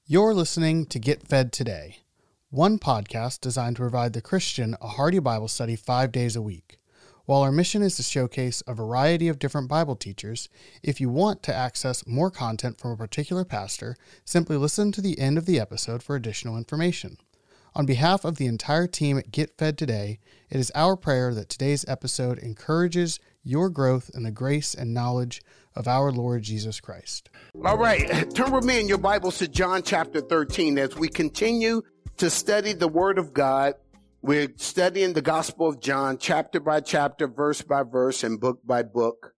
You're listening to Get Fed Today, one podcast designed to provide the Christian a hearty Bible study 5 days a week. While our mission is to showcase a variety of different Bible teachers, if you want to access more content from a particular pastor, simply listen to the end of the episode for additional information. On behalf of the entire team at Get Fed Today, it is our prayer that today's episode encourages your growth in the grace and knowledge of our Lord Jesus Christ. All right, turn with me in your Bibles to John chapter 13 as we continue to study the Word of God. We're studying the Gospel of John chapter by chapter, verse by verse, and book by book.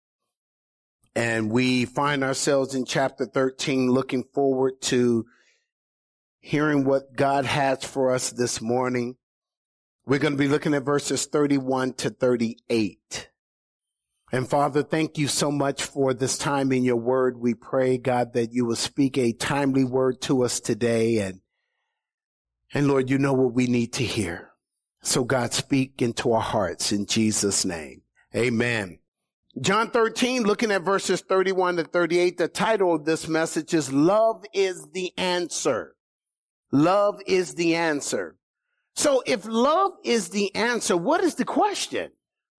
And we find ourselves in chapter 13 looking forward to hearing what God has for us this morning. We're going to be looking at verses 31 to 38. And Father, thank you so much for this time in your word. We pray, God, that you will speak a timely word to us today. And Lord, you know what we need to hear. So God, speak into our hearts in Jesus' name. Amen. John 13, looking at verses 31 to 38, the title of this message is Love is the Answer. Love is the answer. So if love is the answer, what is the question?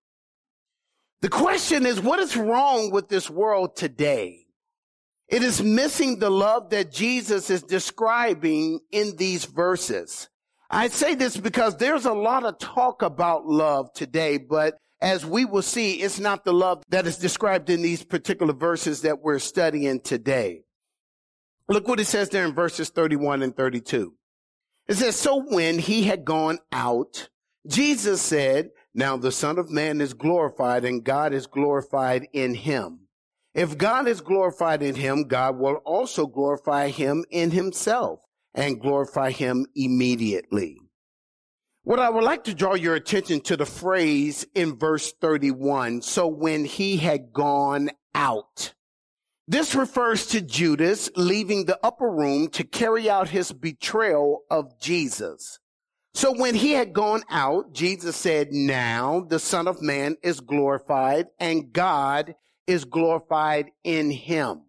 The question is, what is wrong with this world today? It is missing the love that Jesus is describing in these verses. I say this because there's a lot of talk about love today, but as we will see, it's not the love that is described in these particular verses that we're studying today. Look what it says there in verses 31 and 32. It says, so when he had gone out, Jesus said, now the Son of Man is glorified and God is glorified in him. If God is glorified in him, God will also glorify him in himself and glorify him immediately. What I would like to draw your attention to the phrase in verse 31, so when he had gone out. This refers to Judas leaving the upper room to carry out his betrayal of Jesus. So when he had gone out, Jesus said, now the Son of Man is glorified and God is glorified in him.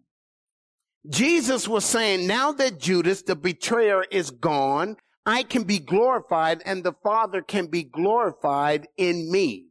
Jesus was saying, now that Judas, the betrayer, is gone, I can be glorified and the Father can be glorified in me.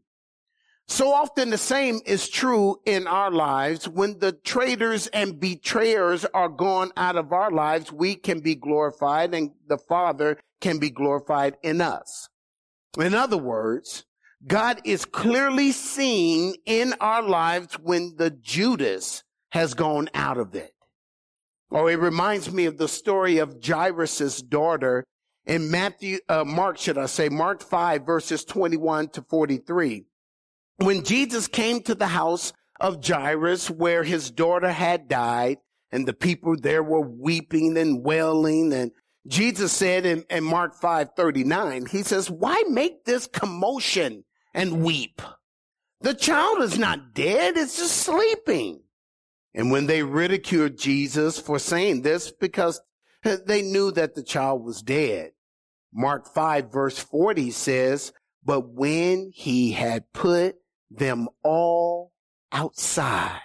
So often the same is true in our lives. When the traitors and betrayers are gone out of our lives, we can be glorified and the Father can be glorified in us. In other words, God is clearly seen in our lives when the Judas has gone out of it. Oh, it reminds me of the story of Jairus' daughter in Mark 5 verses 21 to 43. When Jesus came to the house of Jairus where his daughter had died and the people there were weeping and wailing, and Jesus said in Mark 5:39, he says, why make this commotion and weep? The child is not dead, it's just sleeping. And when they ridiculed Jesus for saying this because they knew that the child was dead, Mark 5 verse 40 says, but when he had put them all outside.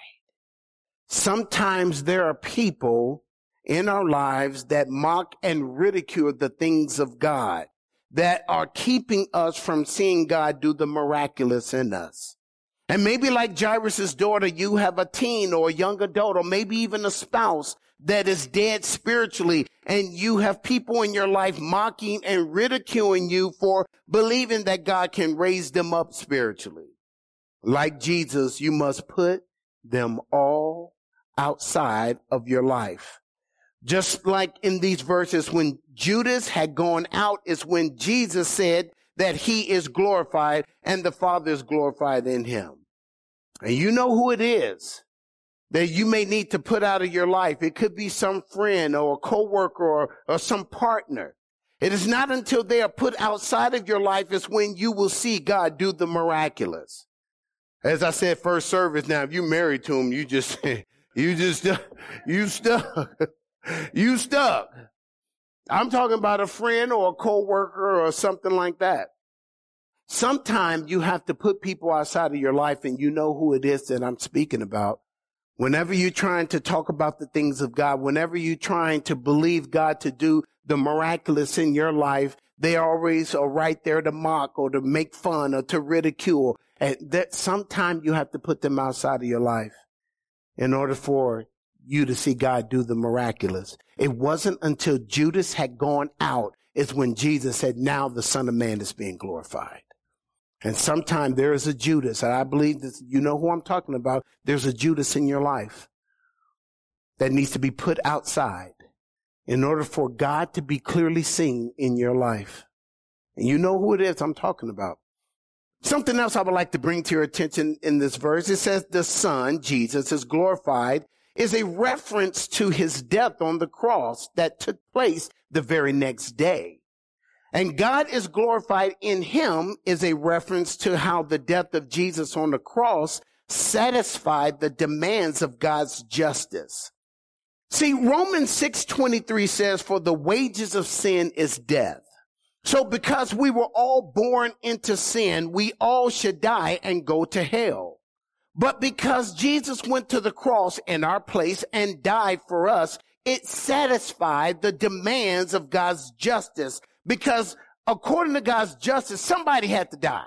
Sometimes there are people in our lives that mock and ridicule the things of God, that are keeping us from seeing God do the miraculous in us. And maybe like Jairus' daughter, you have a teen or a young adult or maybe even a spouse that is dead spiritually, and you have people in your life mocking and ridiculing you for believing that God can raise them up spiritually. Like Jesus, you must put them all outside of your life. Just like in these verses, when Judas had gone out is when Jesus said that he is glorified and the Father is glorified in him. And you know who it is that you may need to put out of your life. It could be some friend or a coworker or some partner. It is not until they are put outside of your life is when you will see God do the miraculous. As I said, first service, now, if you're married to him, you stuck. I'm talking about a friend or a coworker or something like that. Sometimes you have to put people outside of your life, and you know who it is that I'm speaking about. Whenever you're trying to talk about the things of God, whenever you're trying to believe God to do the miraculous in your life, they always are right there to mock or to make fun or to ridicule. And that sometimes you have to put them outside of your life in order for you to see God do the miraculous. It wasn't until Judas had gone out is when Jesus said, now the Son of Man is being glorified. And sometimes there is a Judas, and I believe that you know who I'm talking about. There's a Judas in your life that needs to be put outside in order for God to be clearly seen in your life. And you know who it is I'm talking about. Something else I would like to bring to your attention in this verse. It says the Son, Jesus, is glorified, is a reference to his death on the cross that took place the very next day. And God is glorified in him is a reference to how the death of Jesus on the cross satisfied the demands of God's justice. See, Romans 6:23 says, for the wages of sin is death. So because we were all born into sin, we all should die and go to hell. But because Jesus went to the cross in our place and died for us, it satisfied the demands of God's justice. Because according to God's justice, somebody had to die.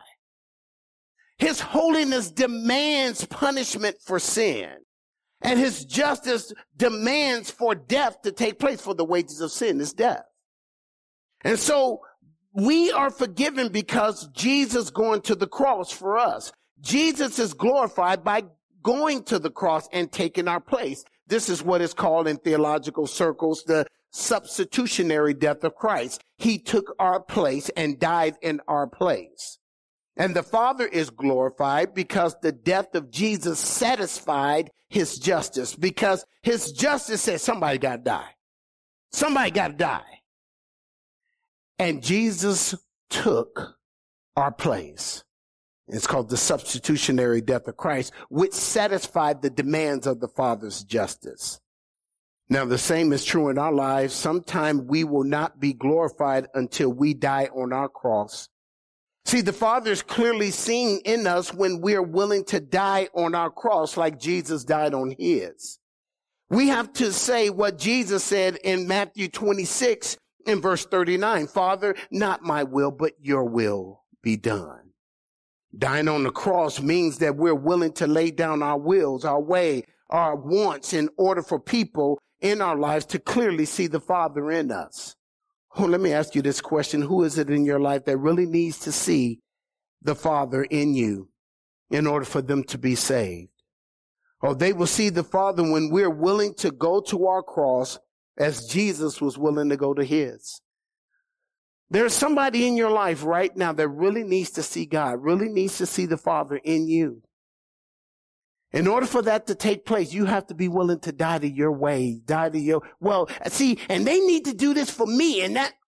His holiness demands punishment for sin. And his justice demands for death to take place, for the wages of sin is death. And so we are forgiven because Jesus going to the cross for us. Jesus is glorified by going to the cross and taking our place. This is what is called in theological circles the substitutionary death of Christ. He took our place and died in our place. And the Father is glorified because the death of Jesus satisfied his justice, because his justice said somebody got to die. Somebody got to die. And Jesus took our place. It's called the substitutionary death of Christ, which satisfied the demands of the Father's justice. Now, the same is true in our lives. Sometimes we will not be glorified until we die on our cross. See, the Father is clearly seen in us when we are willing to die on our cross like Jesus died on his. We have to say what Jesus said in Matthew 26 in verse 39. Father, not my will, but your will be done. Dying on the cross means that we're willing to lay down our wills, our way, our wants in order for people in our lives to clearly see the Father in us. Oh, let me ask you this question. Who is it in your life that really needs to see the Father in you in order for them to be saved? Oh, they will see the Father when we're willing to go to our cross as Jesus was willing to go to his. There's somebody in your life right now that really needs to see God, really needs to see the Father in you. In order for that to take place, you have to be willing to die to your way, die to your, and they need to do this for me and that.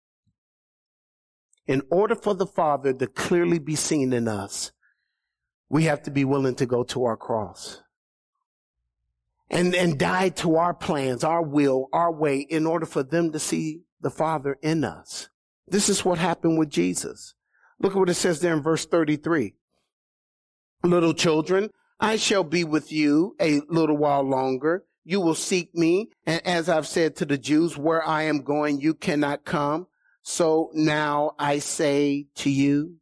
In order for the Father to clearly be seen in us, we have to be willing to go to our cross and die to our plans, our will, our way, in order for them to see the Father in us. This is what happened with Jesus. Look at what it says there in verse 33. Little children, I shall be with you a little while longer. You will seek me. And as I've said to the Jews, where I am going, you cannot come. So now I say to you.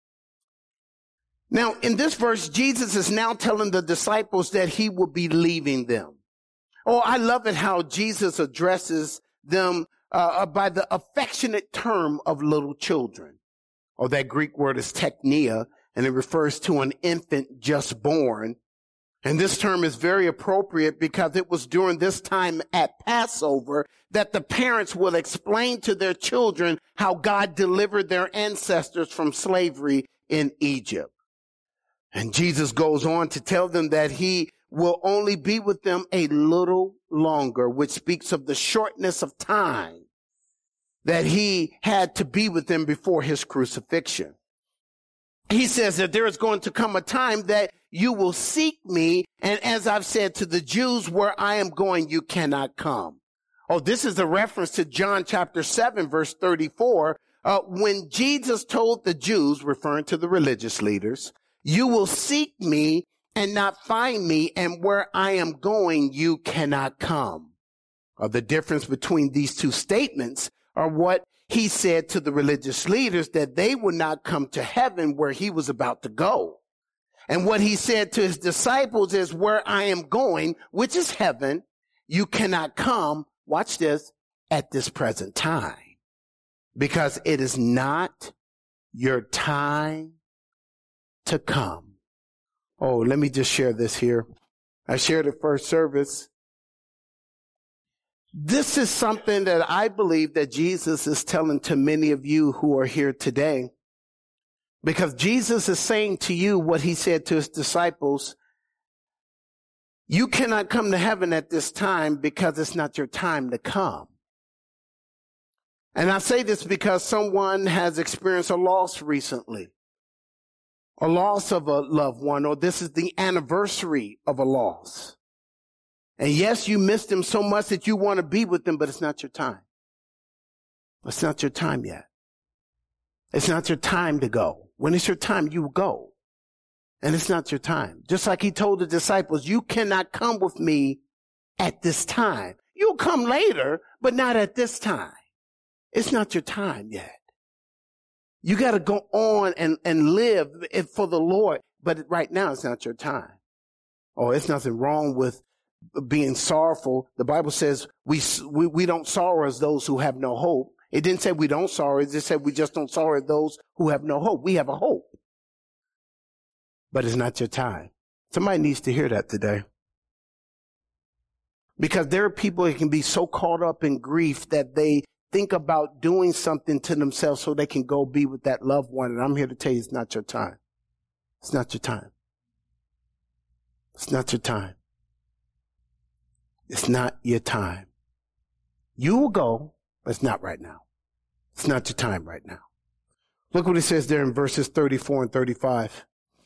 Now, in this verse, Jesus is now telling the disciples that he will be leaving them. Oh, I love it how Jesus addresses them by the affectionate term of little children. Oh, that Greek word is teknia, and it refers to an infant just born. And this term is very appropriate because it was during this time at Passover that the parents will explain to their children how God delivered their ancestors from slavery in Egypt. And Jesus goes on to tell them that he will only be with them a little longer, which speaks of the shortness of time that he had to be with them before his crucifixion. He says that there is going to come a time that you will seek me, and as I've said to the Jews, where I am going, you cannot come. Oh, this is a reference to John chapter 7, verse 34, when Jesus told the Jews, referring to the religious leaders, you will seek me and not find me, and where I am going, you cannot come. Or the difference between these two statements are what he said to the religious leaders, that they would not come to heaven where he was about to go. And what he said to his disciples is, where I am going, which is heaven, you cannot come, watch this, at this present time. Because it is not your time to come. Oh, let me just share this here. I shared at first service. This is something that I believe that Jesus is telling to many of you who are here today. Because Jesus is saying to you what he said to his disciples. You cannot come to heaven at this time because it's not your time to come. And I say this because someone has experienced a loss recently. A loss of a loved one, or this is the anniversary of a loss. And yes, you missed them so much that you want to be with them, but it's not your time. It's not your time yet. It's not your time to go. When it's your time, you go. And it's not your time. Just like he told the disciples, you cannot come with me at this time. You'll come later, but not at this time. It's not your time yet. You got to go on and live for the Lord. But right now, it's not your time. Oh, it's nothing wrong with being sorrowful. The Bible says we don't sorrow as those who have no hope. It didn't say we don't sorrow. It just said we just don't sorrow as those who have no hope. We have a hope. But it's not your time. Somebody needs to hear that today. Because there are people who can be so caught up in grief that they think about doing something to themselves so they can go be with that loved one. And I'm here to tell you, it's not your time. It's not your time. It's not your time. It's not your time. You will go, but it's not right now. It's not your time right now. Look what it says there in verses 34 and 35.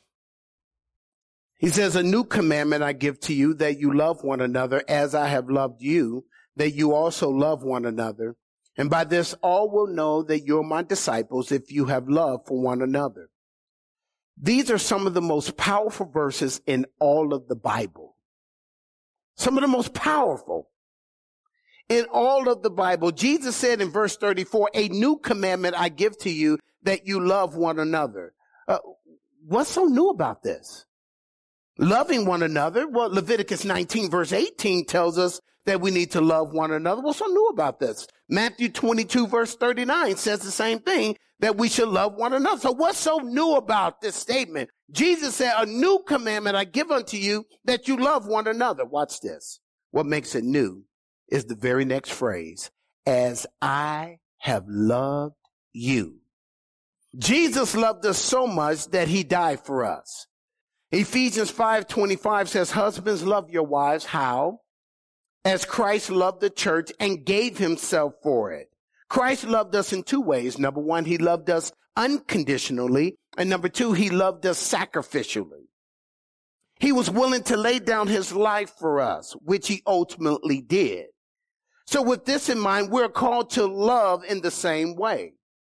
He says, a new commandment I give to you, that you love one another as I have loved you, that you also love one another. And by this, all will know that you're my disciples if you have love for one another. These are some of the most powerful verses in all of the Bible. Some of the most powerful in all of the Bible. Jesus said in verse 34, a new commandment I give to you, that you love one another. What's so new about this? Loving one another. Well, Leviticus 19 verse 18 tells us that we need to love one another. What's so new about this? Matthew 22 verse 39 says the same thing, that we should love one another. So what's so new about this statement? Jesus said, a new commandment I give unto you, that you love one another. Watch this. What makes it new is the very next phrase, as I have loved you. Jesus loved us so much that he died for us. Ephesians 5:25 says, husbands, love your wives. How? As Christ loved the church and gave himself for it. Christ loved us in two ways. Number one, he loved us unconditionally. And number two, he loved us sacrificially. He was willing to lay down his life for us, which he ultimately did. So with this in mind, we're called to love in the same way,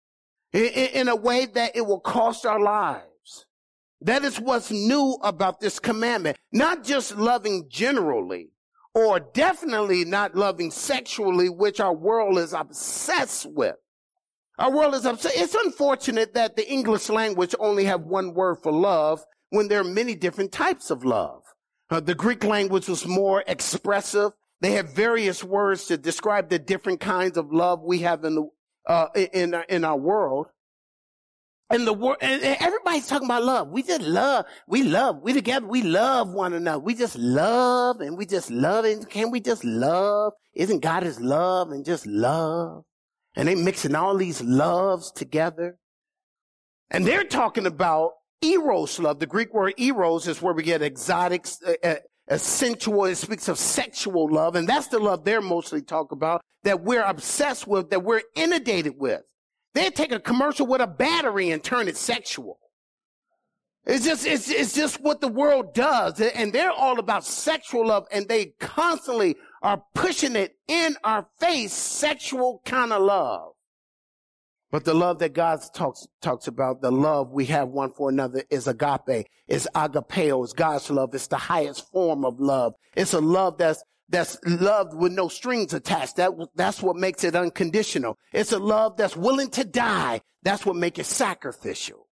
in a way that it will cost our lives. That is what's new about this commandment. Not just loving generally, or definitely not loving sexually, which our world is obsessed with. Our world is obsessed. It's unfortunate that the English language only have one word for love when there are many different types of love. The Greek language was more expressive. They have various words to describe the different kinds of love we have in our world. And everybody's talking about love. We just love. We together. We love one another. We just love and we just love. And can we just love? Isn't God is love and just love? And they mixing all these loves together. And they're talking about eros love. The Greek word eros is where we get exotic, sensual. It speaks of sexual love. And that's the love they're mostly talking about, that we're obsessed with, that we're inundated with. They take a commercial with a battery and turn it sexual. It's just what the world does. And they're all about sexual love, and they constantly are pushing it in our face, sexual kind of love. But the love that God talks about, the love we have one for another, is agape, is agapeo, is God's love. It's the highest form of love. It's a love that's loved with no strings attached. That's what makes it unconditional. It's a love that's willing to die. That's what makes it sacrificial.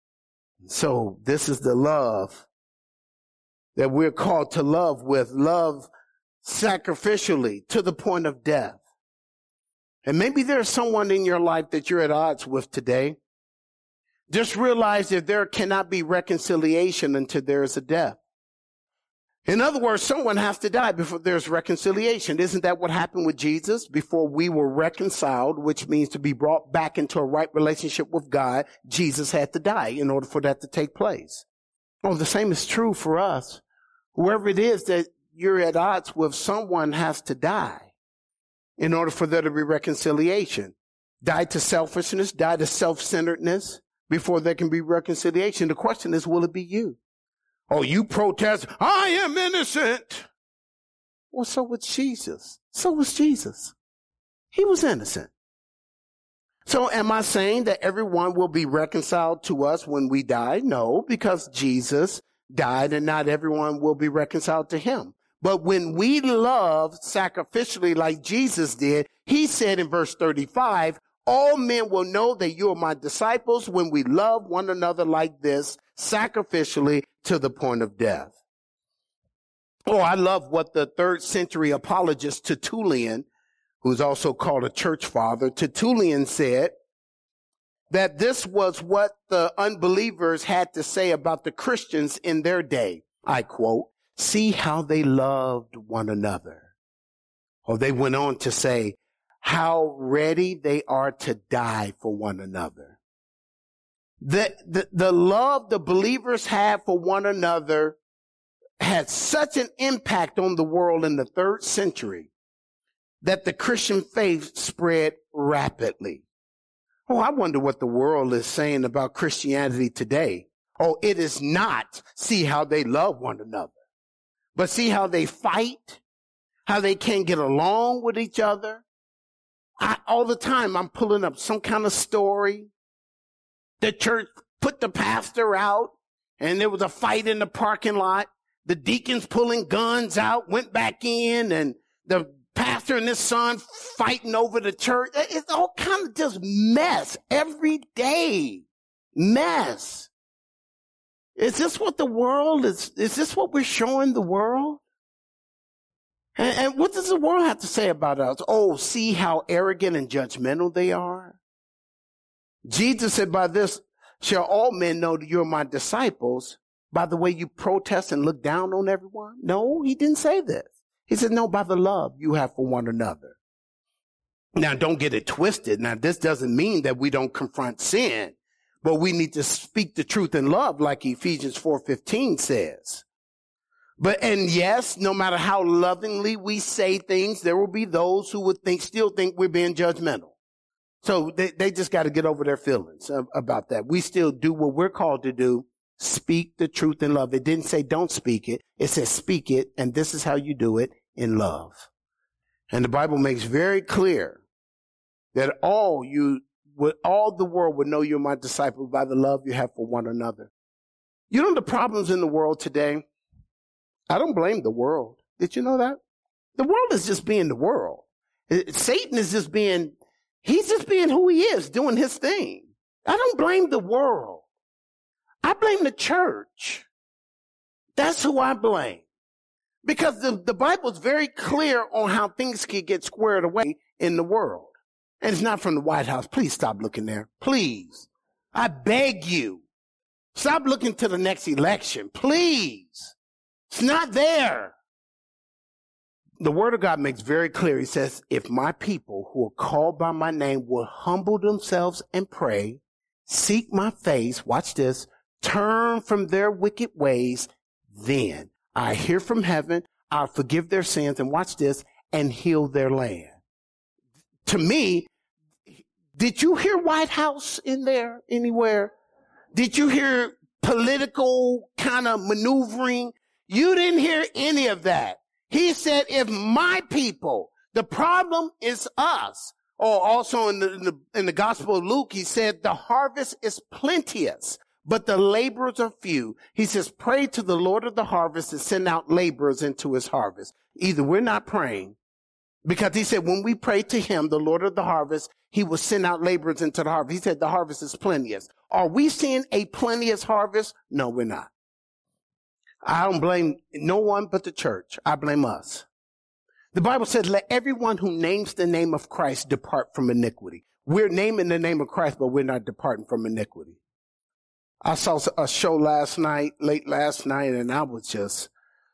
So this is the love that we're called to love with, love sacrificially to the point of death. And maybe there's someone in your life that you're at odds with today. Just realize that there cannot be reconciliation until there is a death. In other words, someone has to die before there's reconciliation. Isn't that what happened with Jesus? Before we were reconciled, which means to be brought back into a right relationship with God, Jesus had to die in order for that to take place. Oh, the same is true for us. Whoever it is that you're at odds with, someone has to die in order for there to be reconciliation. Die to selfishness, die to self-centeredness before there can be reconciliation. The question is, will it be you? Oh, you protest, I am innocent. Well, so was Jesus. So was Jesus. He was innocent. So am I saying that everyone will be reconciled to us when we die? No, because Jesus died and not everyone will be reconciled to him. But when we love sacrificially like Jesus did, he said in verse 35, all men will know that you are my disciples when we love one another like this, sacrificially to the point of death. Oh, I love what the 3rd century apologist Tertullian, who's also called a church father, Tertullian said that this was what the unbelievers had to say about the Christians in their day. I quote, see how they loved one another. Or they went on to say how ready they are to die for one another. The love the believers have for one another had such an impact on the world in the 3rd century that the Christian faith spread rapidly. Oh, I wonder what the world is saying about Christianity today. Oh, it is not see how they love one another, but see how they fight, how they can't get along with each other. All the time I'm pulling up some kind of story. The church put the pastor out and there was a fight in the parking lot. The deacons pulling guns out, went back in, and the pastor and his son fighting over the church. It's all kind of just mess every day. Mess. Is this what the world is? Is this what we're showing the world? And what does the world have to say about us? Oh, see how arrogant and judgmental they are. Jesus said, by this shall all men know that you're my disciples, by the way you protest and look down on everyone. No, he didn't say this. He said, no, by the love you have for one another. Now, don't get it twisted. Now, this doesn't mean that we don't confront sin, but we need to speak the truth in love, like Ephesians 4:15 says. And yes, no matter how lovingly we say things, there will be those who would still think we're being judgmental. So they just got to get over their feelings about that. We still do what we're called to do. Speak the truth in love. It didn't say don't speak it. It says speak it, and this is how you do it, in love. And the Bible makes very clear that all the world would know you're my disciples by the love you have for one another. You know the problems in the world today? I don't blame the world. Did you know that? The world is just being the world. Satan is he's just being who he is, doing his thing. I don't blame the world. I blame the church. That's who I blame. Because the Bible is very clear on how things can get squared away in the world. And it's not from the White House. Please stop looking there. Please. I beg you. Stop looking to the next election. Please. It's not there. The word of God makes very clear. He says, if my people who are called by my name will humble themselves and pray, seek my face, watch this, turn from their wicked ways, then I hear from heaven, I'll forgive their sins, and watch this, and heal their land. To me, did you hear White House in there anywhere? Did you hear political kind of maneuvering? You didn't hear any of that. He said, if my people, the problem is us. Or also in the Gospel of Luke, he said, the harvest is plenteous, but the laborers are few. He says, pray to the Lord of the harvest to send out laborers into his harvest. Either we're not praying, because he said when we pray to him, the Lord of the harvest, he will send out laborers into the harvest. He said the harvest is plenteous. Are we seeing a plenteous harvest? No, we're not. I don't blame no one but the church. I blame us. The Bible says, let everyone who names the name of Christ depart from iniquity. We're naming the name of Christ, but we're not departing from iniquity. I saw a show late last night, and I was just,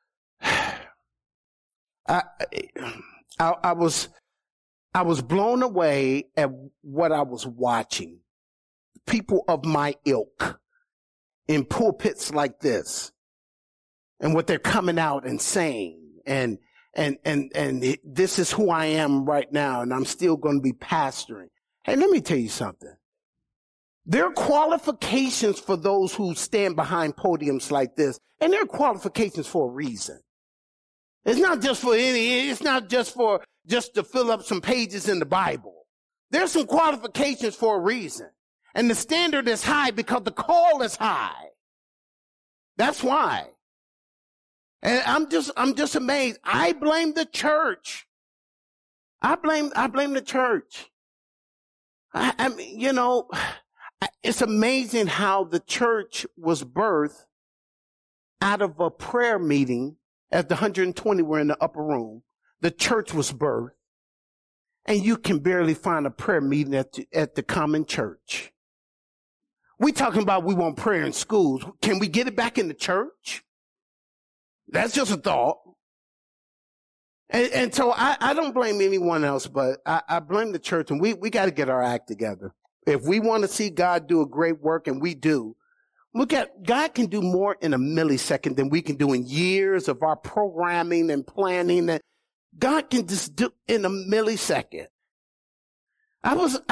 I was blown away at what I was watching. People of my ilk in pulpits like this, and what they're coming out and saying, and this is who I am right now, and I'm still going to be pastoring. Hey, let me tell you something. There are qualifications for those who stand behind podiums like this, and there are qualifications for a reason. It's not just just to fill up some pages in the Bible. There's some qualifications for a reason. And the standard is high because the call is high. That's why. And I'm just amazed. I blame the church. I blame the church. I mean, you know, it's amazing how the church was birthed out of a prayer meeting as the 120 were in the upper room. The church was birthed, and you can barely find a prayer meeting at the common church. We talking about we want prayer in schools. Can we get it back in the church? That's just a thought. And so I don't blame anyone else, but I blame the church, and we got to get our act together. If we want to see God do a great work, and we do, God can do more in a millisecond than we can do in years of our programming and planning. And God can just do in a millisecond. I was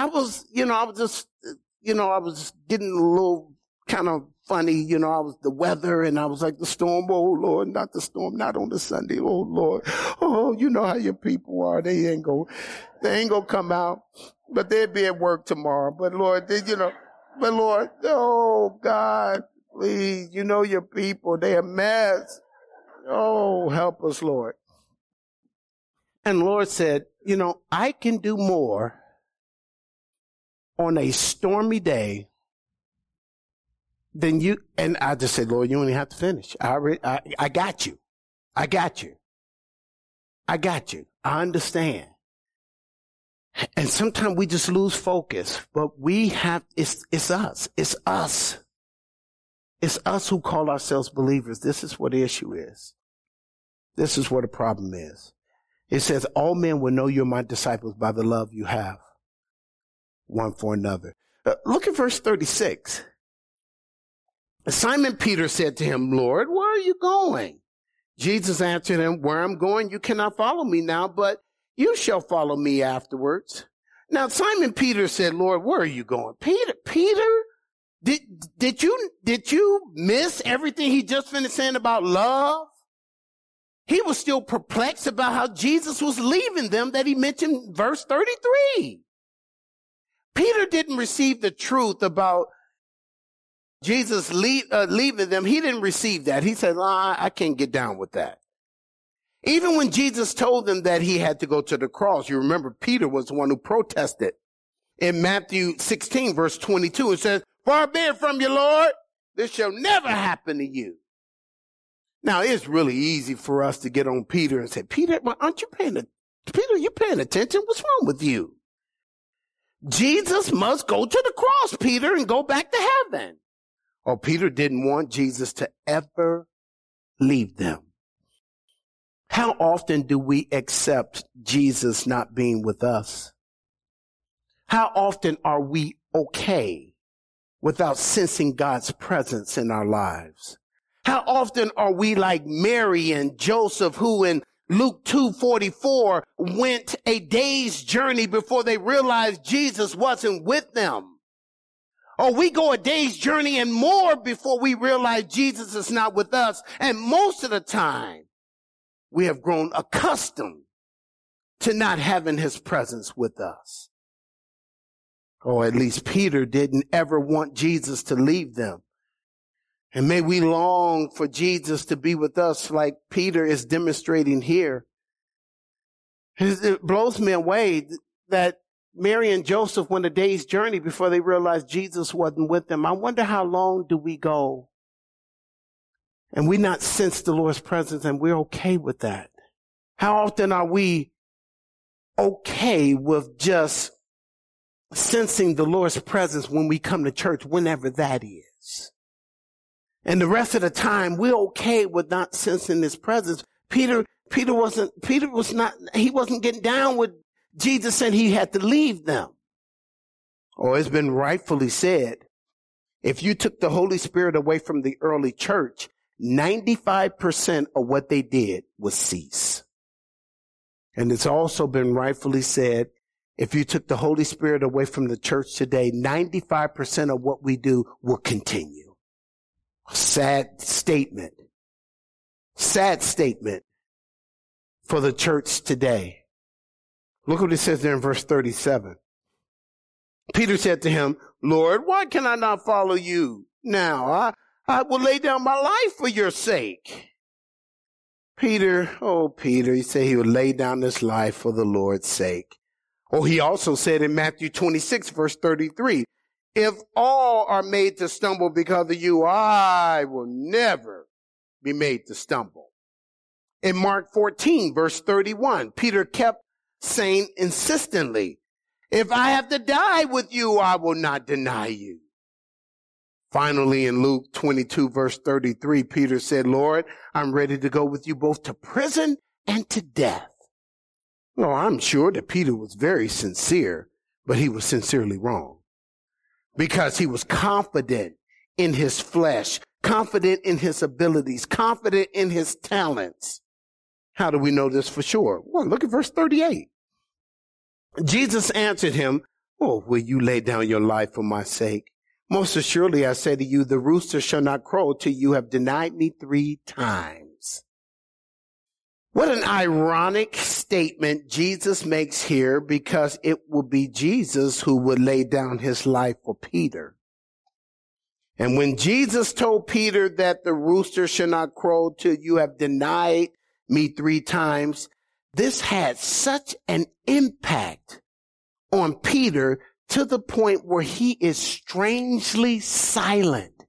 getting a little kind of funny, I was the weather, and I was like, the storm, oh Lord, not the storm, not on the Sunday, oh Lord. Oh, you know how your people are. They ain't gonna come out, but they'll be at work tomorrow. But Lord, oh God, please, your people, they're a mess. Oh, help us, Lord. And the Lord said, I can do more on a stormy day than you. And I just said, Lord, you don't even have to finish. I got you. I got you. I understand. And sometimes we just lose focus, but it's us. It's us. It's us who call ourselves believers. This is what the issue is. This is what the problem is. It says, all men will know you're my disciples by the love you have one for another. Look at verse 36. Simon Peter said to him, Lord, where are you going? Jesus answered him, where I'm going, you cannot follow me now, but you shall follow me afterwards. Now, Simon Peter said, Lord, where are you going? Peter, did you miss everything he just finished saying about love? He was still perplexed about how Jesus was leaving them that he mentioned verse 33. Peter didn't receive the truth about Jesus leaving them. He didn't receive that. He said, I can't get down with that. Even when Jesus told them that he had to go to the cross, you remember Peter was the one who protested. In Matthew 16, verse 22, it says, far be it from you, Lord, this shall never happen to you. Now, it's really easy for us to get on Peter and say, Peter, aren't you paying attention? What's wrong with you? Jesus must go to the cross, Peter, and go back to heaven. Oh, Peter didn't want Jesus to ever leave them. How often do we accept Jesus not being with us? How often are we okay without sensing God's presence in our lives? How often are we like Mary and Joseph, who in Luke 2:44 went a day's journey before they realized Jesus wasn't with them? Or we go a day's journey and more before we realize Jesus is not with us. And most of the time, we have grown accustomed to not having his presence with us. Or at least Peter didn't ever want Jesus to leave them. And may we long for Jesus to be with us like Peter is demonstrating here. It blows me away that Mary and Joseph went a day's journey before they realized Jesus wasn't with them. I wonder how long do we go and we not sense the Lord's presence and we're okay with that? How often are we okay with just sensing the Lord's presence when we come to church, whenever that is? And the rest of the time, we're okay with not sensing his presence. Peter wasn't getting down with Jesus said he had to leave them. Or it's been rightfully said, if you took the Holy Spirit away from the early church, 95% of what they did would cease. And it's also been rightfully said, if you took the Holy Spirit away from the church today, 95% of what we do will continue. Sad statement. Sad statement for the church today. Look what it says there in verse 37. Peter said to him, Lord, why can I not follow you now? I will lay down my life for your sake. Peter, he said he would lay down his life for the Lord's sake. Or he also said in Matthew 26, verse 33, if all are made to stumble because of you, I will never be made to stumble. In Mark 14, verse 31, Peter kept saying insistently, if I have to die with you, I will not deny you. Finally, in Luke 22, verse 33, Peter said, Lord, I'm ready to go with you both to prison and to death. Well, I'm sure that Peter was very sincere, but he was sincerely wrong because he was confident in his flesh, confident in his abilities, confident in his talents. How do we know this for sure? Well, look at verse 38. Jesus answered him, will you lay down your life for my sake? Most assuredly, I say to you, the rooster shall not crow till you have denied me 3 times. What an ironic statement Jesus makes here, because it will be Jesus who would lay down his life for Peter. And when Jesus told Peter that the rooster shall not crow till you have denied me 3 times, this had such an impact on Peter to the point where he is strangely silent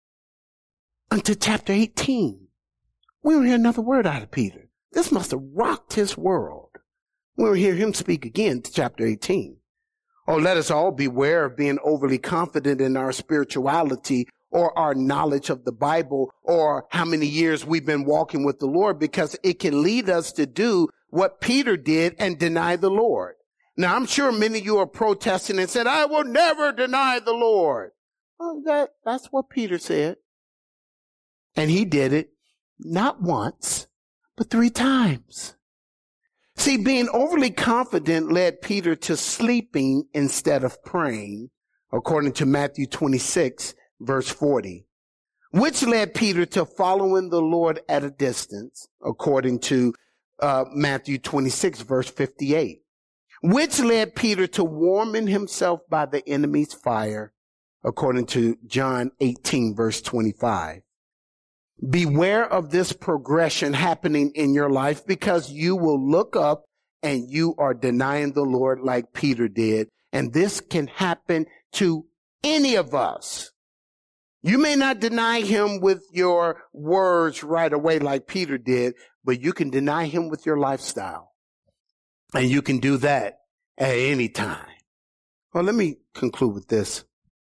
until chapter 18. We don't hear another word out of Peter. This must have rocked his world. We don't hear him speak again to chapter 18. Oh, let us all beware of being overly confident in our spirituality or our knowledge of the Bible or how many years we've been walking with the Lord, because it can lead us to do what Peter did and deny the Lord. Now, I'm sure many of you are protesting and said, I will never deny the Lord. Well, that's what Peter said. And he did it not once, but 3 times. See, being overly confident led Peter to sleeping instead of praying, according to Matthew 26, verse 40, which led Peter to following the Lord at a distance, according to Matthew 26, verse 58. Which led Peter to warming himself by the enemy's fire, according to John 18, verse 25. Beware of this progression happening in your life, because you will look up and you are denying the Lord like Peter did. And this can happen to any of us. You may not deny him with your words right away like Peter did, but you can deny him with your lifestyle. And you can do that at any time. Well, let me conclude with this.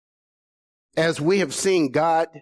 As we have seen, God's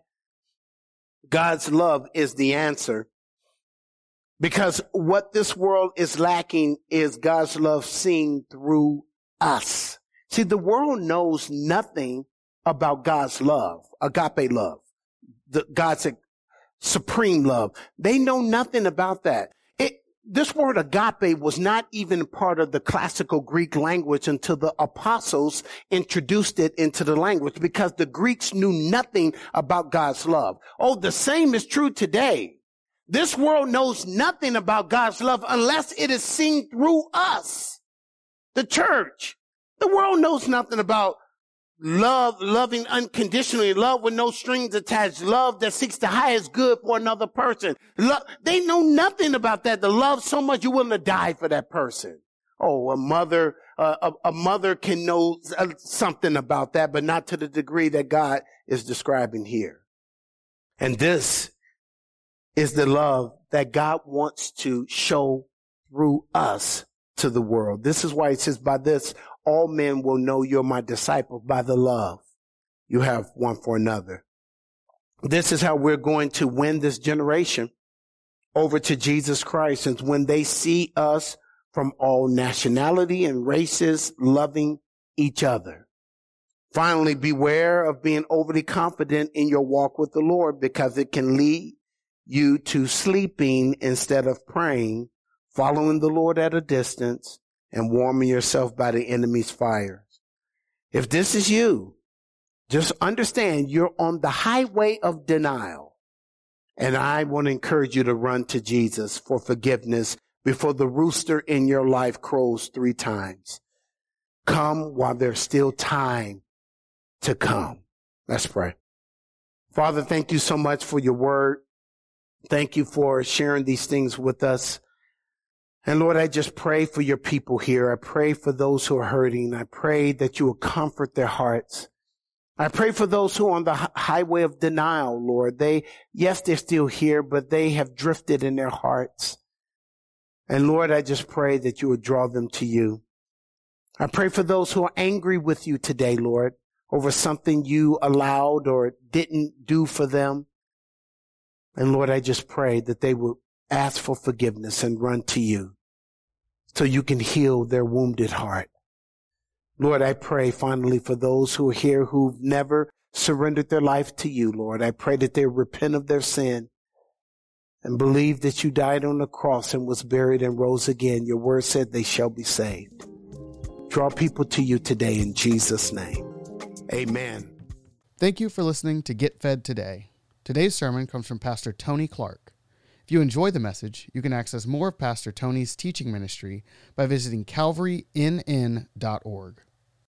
love is the answer, because what this world is lacking is God's love seen through us. See, the world knows nothing about God's love, agape love, God's supreme love. They know nothing about that. This word agape was not even part of the classical Greek language until the apostles introduced it into the language, because the Greeks knew nothing about God's love. Oh, the same is true today. This world knows nothing about God's love unless it is seen through us, the church. The world knows nothing about love, loving unconditionally, love with no strings attached, love that seeks the highest good for another person. They know nothing about that. To love so much you're willing to die for that person. Oh, a mother can know something about that, but not to the degree that God is describing here. And this is the love that God wants to show through us to the world. This is why it says, by this, all men will know you're my disciples, by the love you have one for another. This is how we're going to win this generation over to Jesus Christ. And when they see us from all nationality and races loving each other. Finally, beware of being overly confident in your walk with the Lord, because it can lead you to sleeping instead of praying, following the Lord at a distance, and warming yourself by the enemy's fires. If this is you, just understand you're on the highway of denial. And I want to encourage you to run to Jesus for forgiveness before the rooster in your life crows 3 times. Come while there's still time to come. Let's pray. Father, thank you so much for your word. Thank you for sharing these things with us. And Lord, I just pray for your people here. I pray for those who are hurting. I pray that you will comfort their hearts. I pray for those who are on the highway of denial, Lord. They're still here, but they have drifted in their hearts. And Lord, I just pray that you would draw them to you. I pray for those who are angry with you today, Lord, over something you allowed or didn't do for them. And Lord, I just pray that they will ask for forgiveness and run to you so you can heal their wounded heart. Lord, I pray finally for those who are here who've never surrendered their life to you, Lord. I pray that they repent of their sin and believe that you died on the cross and was buried and rose again. Your word said they shall be saved. Draw people to you today in Jesus' name. Amen. Thank you for listening to Get Fed Today. Today's sermon comes from Pastor Tony Clark. If you enjoy the message, you can access more of Pastor Tony's teaching ministry by visiting calvarynn.org.